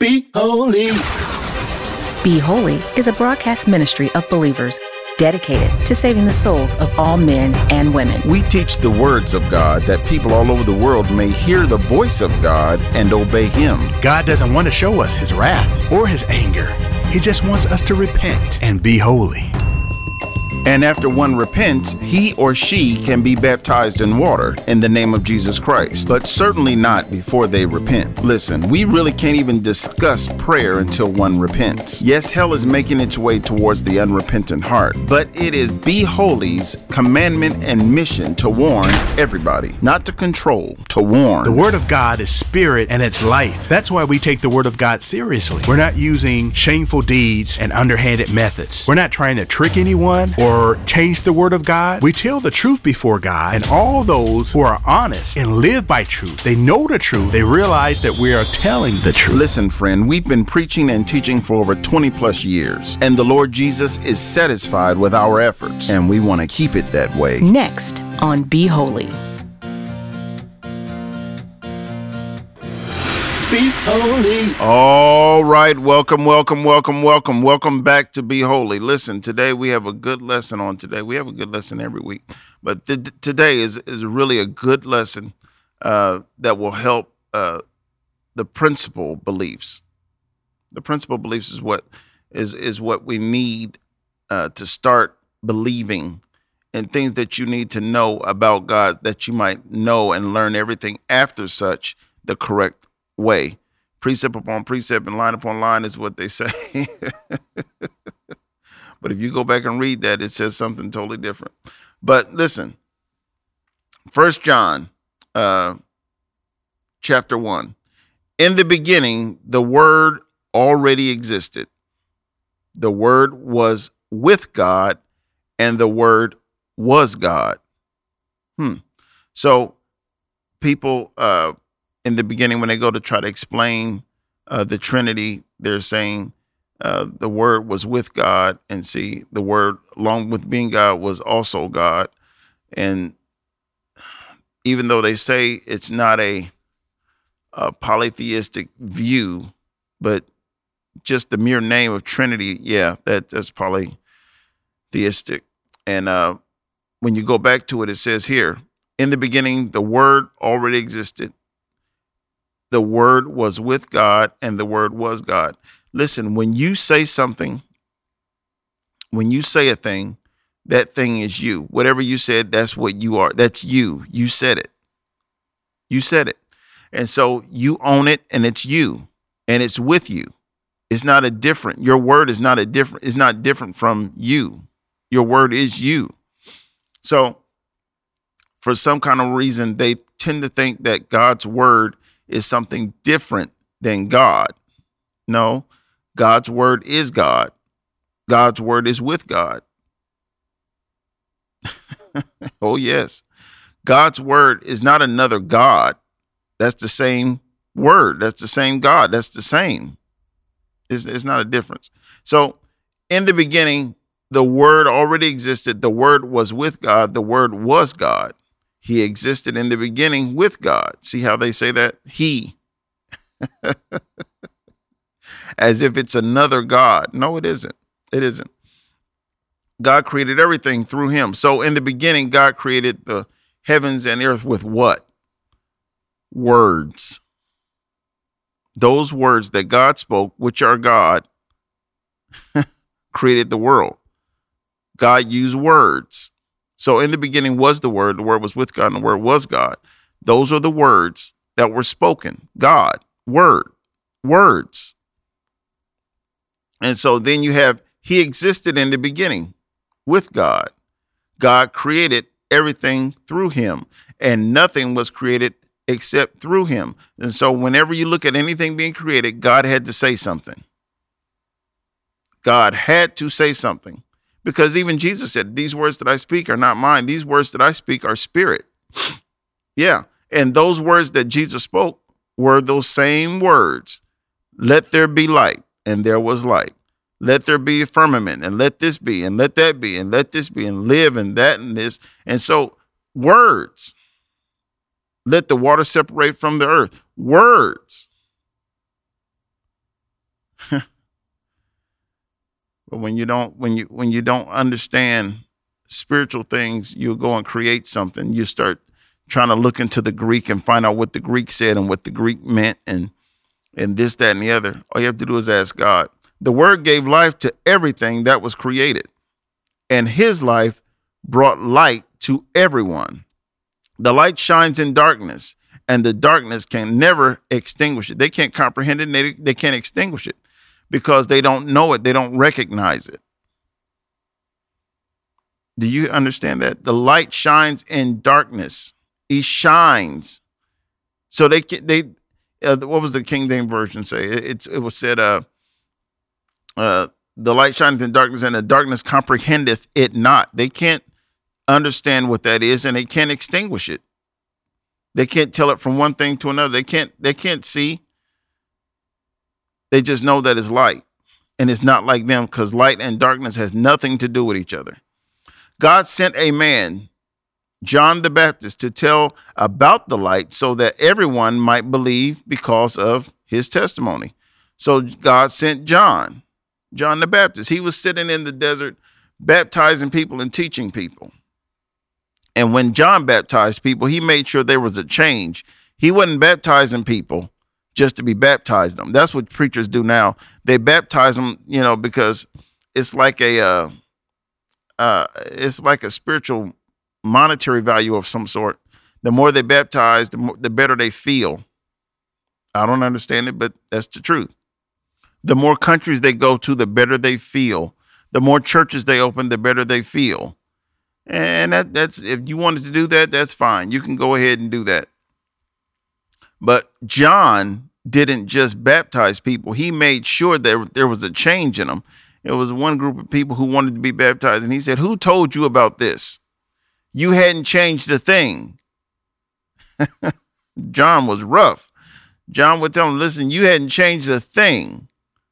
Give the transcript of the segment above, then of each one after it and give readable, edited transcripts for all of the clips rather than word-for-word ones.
Be holy. Be Holy is a broadcast ministry of believers dedicated to saving the souls of all men and women. We teach the words of God that people all over the world may hear the voice of God and obey Him. God doesn't want to show us His wrath or His anger. He just wants us to repent and be holy. And after one repents, he or she can be baptized in water in the name of Jesus Christ, but certainly not before they repent. Listen, we really can't even discuss prayer until one repents. Yes, hell is making its way towards the unrepentant heart, but it is Be Holy's commandment and mission to warn everybody, not to control, to warn. The Word of God is spirit and it's life. That's why we take the Word of God seriously. We're not using shameful deeds and underhanded methods. We're not trying to trick anyone or change the Word of God. We tell the truth before God, and all those who are honest and live by truth, they know the truth, they realize that we are telling the truth. Listen, friend, we've been preaching and teaching for over 20 plus years, and the Lord Jesus is satisfied with our efforts, and we want to keep it that way. Next on Be Holy. Be holy. All right, welcome back to Be Holy. Listen, today we have a good lesson on today. We have a good lesson every week, but today is really a good lesson that will help the principal beliefs. The principal beliefs is what we need to start believing, and things that you need to know about God, that you might know and learn everything after such the correct way. Precept upon precept and line upon line is what they say. But if you go back and read that, it says something totally different. But listen, 1 John chapter 1. In the beginning, the Word already existed. The Word was with God, and the Word was God. So people in the beginning, when they go to try to explain the Trinity, they're saying the Word was with God, and see, the Word, along with being God, was also God. And even though they say it's not a polytheistic view, but just the mere name of Trinity, yeah, that's polytheistic. And when you go back to it, it says here, in the beginning, the Word already existed. The Word was with God, and the Word was God. Listen, when you say something, when you say a thing, that thing is you. Whatever you said, that's what you are. That's you. You said it. You said it. And so you own it, and it's you, and it's with you. It's not your word is not it's not different from you. Your word is you. So for some kind of reason, they tend to think that God's word is something different than God. No, God's word is God. God's word is with God. Oh, yes. God's word is not another God. That's the same word. That's the same God. That's the same. It's not a difference. So in the beginning, the Word already existed. The Word was with God. The Word was God. He existed in the beginning with God. See how they say that? He. As if it's another God. No, it isn't. It isn't. God created everything through him. So in the beginning, God created the heavens and earth with what? Words. Those words that God spoke, which are God, created the world. God used words. So in the beginning was the Word was with God, and the Word was God. Those are the words that were spoken. God, Word, words. And so then you have, he existed in the beginning with God. God created everything through him, and nothing was created except through him. And so whenever you look at anything being created, God had to say something. God had to say something. Because even Jesus said, these words that I speak are not mine. These words that I speak are spirit. Yeah. And those words that Jesus spoke were those same words. Let there be light, and there was light. Let there be a firmament, and let this be, and let that be, and let this be, and live, and that, and this. And so words. Let the water separate from the earth. Words. But when you don't understand spiritual things, you'll go and create something. You start trying to look into the Greek and find out what the Greek said and what the Greek meant and this, that, and the other. All you have to do is ask God. The word gave life to everything that was created, and his life brought light to everyone. The light shines in darkness, and the darkness can never extinguish it. They can't comprehend it, and they can't extinguish it because they don't know it. They don't recognize it. Do you understand that? The light shines in darkness. He shines. So what was the King James Version say? It was said, the light shineth in darkness, and the darkness comprehendeth it not. They can't understand what that is, and they can't extinguish it. They can't tell it from one thing to another. They can't see. They just know that it's light, and it's not like them, because light and darkness has nothing to do with each other. God sent a man, John the Baptist, to tell about the light so that everyone might believe because of his testimony. So God sent John the Baptist. He was sitting in the desert, baptizing people and teaching people. And when John baptized people, he made sure there was a change. He wasn't baptizing people just to be baptized them. That's what preachers do now. They baptize them, because it's like a spiritual monetary value of some sort. The more they baptize, the better they feel. I don't understand it, but that's the truth. The more countries they go to, the better they feel. The more churches they open, the better they feel. And that's if you wanted to do that, that's fine. You can go ahead and do that. But John didn't just baptize people. He made sure that there was a change in them. It was one group of people who wanted to be baptized. And he said, who told you about this? You hadn't changed a thing. John was rough. John would tell him, listen, you hadn't changed a thing.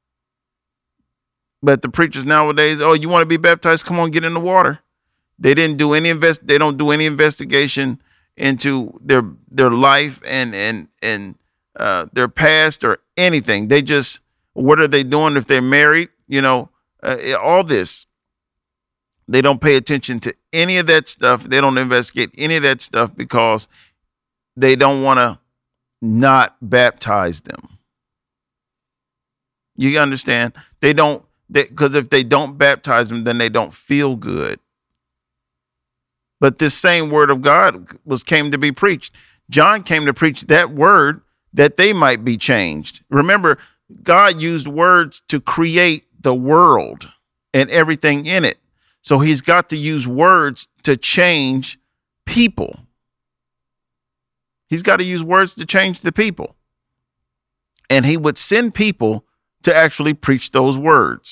But the preachers nowadays, oh, you want to be baptized? Come on, get in the water. They didn't do any they don't do any investigation into their life and their past or anything. They just, what are they doing if they're married? All this. They don't pay attention to any of that stuff. They don't investigate any of that stuff because they don't want to not baptize them. You understand? Because if they don't baptize them, then they don't feel good. But this same word of God came to be preached. John came to preach that word that they might be changed. Remember, God used words to create the world and everything in it. So he's got to use words to change people. He's got to use words to change the people. And he would send people to actually preach those words.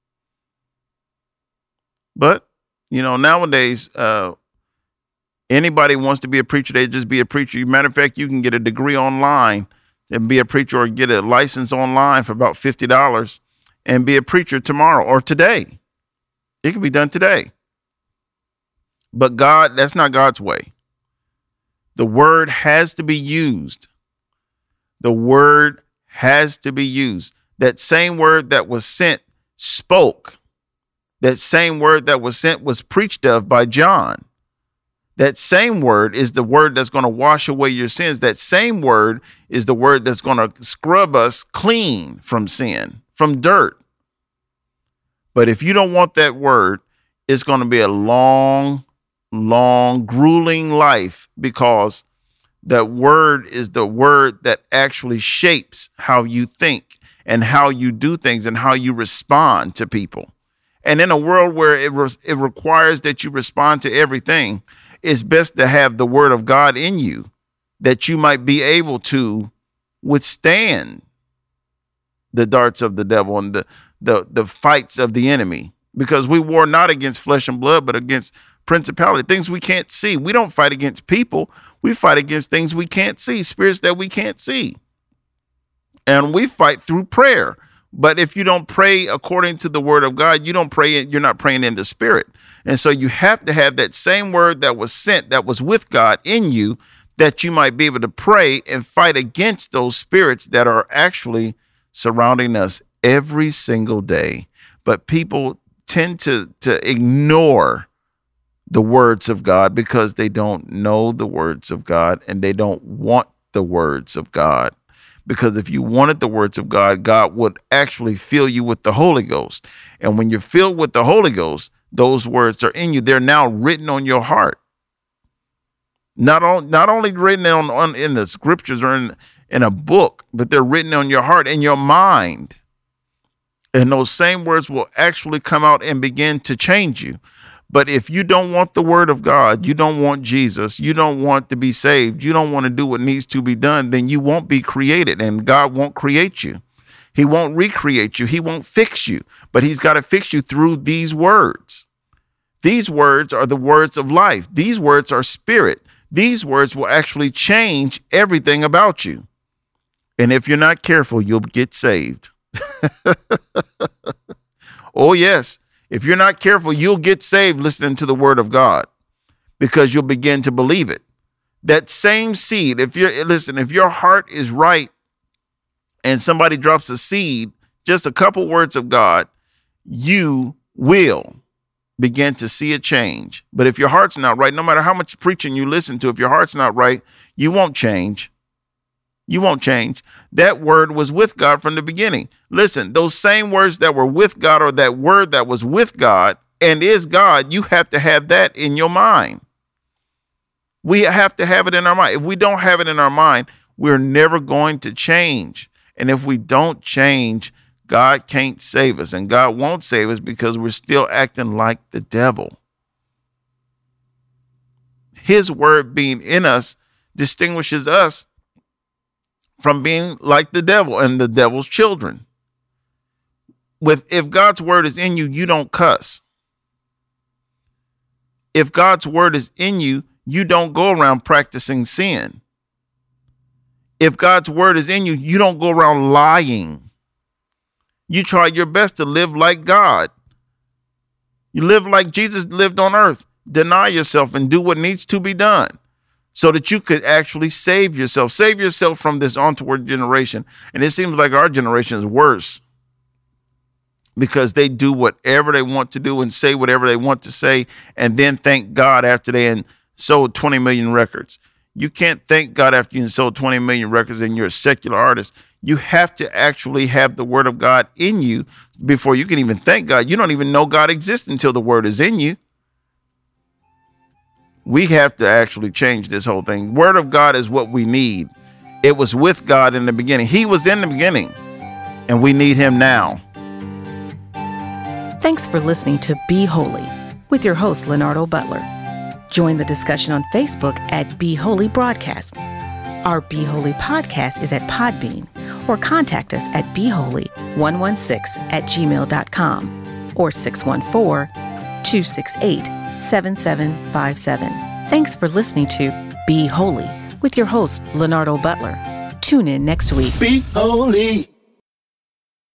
But, nowadays, anybody wants to be a preacher, they just be a preacher. Matter of fact, you can get a degree online and be a preacher, or get a license online for about $50 and be a preacher tomorrow or today. It can be done today. But God, that's not God's way. The word has to be used. The word has to be used. That same word that was sent spoke. That same word that was sent was preached of by John. That same word is the word that's going to wash away your sins. That same word is the word that's going to scrub us clean from sin, from dirt. But if you don't want that word, it's going to be a long, grueling life, because that word is the word that actually shapes how you think and how you do things and how you respond to people. And in a world where it requires that you respond to everything, it's best to have the word of God in you, that you might be able to withstand the darts of the devil and the fights of the enemy. Because we war not against flesh and blood, but against principality, things we can't see. We don't fight against people. We fight against things we can't see, spirits that we can't see. And we fight through prayer. But if you don't pray according to the word of God, you're not praying in the spirit. And so you have to have that same word that was sent, that was with God in you, that you might be able to pray and fight against those spirits that are actually surrounding us every single day. But people tend to ignore the words of God because they don't know the words of God and they don't want the words of God. Because if you wanted the words of God, God would actually fill you with the Holy Ghost. And when you're filled with the Holy Ghost, those words are in you. They're now written on your heart. Not only written on in the scriptures or in a book, but they're written on your heart and your mind. And those same words will actually come out and begin to change you. But if you don't want the word of God, you don't want Jesus, you don't want to be saved, you don't want to do what needs to be done, then you won't be created and God won't create you. He won't recreate you. He won't fix you, but he's got to fix you through these words. These words are the words of life. These words are spirit. These words will actually change everything about you. And if you're not careful, you'll get saved. Oh, yes. If you're not careful, you'll get saved listening to the word of God because you'll begin to believe it. That same seed, if your heart is right and somebody drops a seed, just a couple words of God, you will begin to see a change. But if your heart's not right, no matter how much preaching you listen to, if your heart's not right, you won't change. You won't change. That word was with God from the beginning. Listen, those same words that were with God, or that word that was with God and is God, you have to have that in your mind. We have to have it in our mind. If we don't have it in our mind, we're never going to change. And if we don't change, God can't save us, and God won't save us because we're still acting like the devil. His word being in us distinguishes us from being like the devil and the devil's children. If God's word is in you, you don't cuss. If God's word is in you, you don't go around practicing sin. If God's word is in you, you don't go around lying. You try your best to live like God. You live like Jesus lived on earth. Deny yourself and do what needs to be done, so that you could actually save yourself. Save yourself from this untoward generation. And it seems like our generation is worse because they do whatever they want to do and say whatever they want to say, and then thank God after they sold 20 million records. You can't thank God after you sold 20 million records and you're a secular artist. You have to actually have the word of God in you before you can even thank God. You don't even know God exists until the word is in you. We have to actually change this whole thing. Word of God is what we need. It was with God in the beginning. He was in the beginning, and we need him now. Thanks for listening to Be Holy with your host, Leonardo Butler. Join the discussion on Facebook at Be Holy Broadcast. Our Be Holy podcast is at Podbean, or contact us at beholy116@gmail.com or 614-268-7757. Thanks for listening to Be Holy with your host, Leonardo Butler. Tune in next week. Be holy.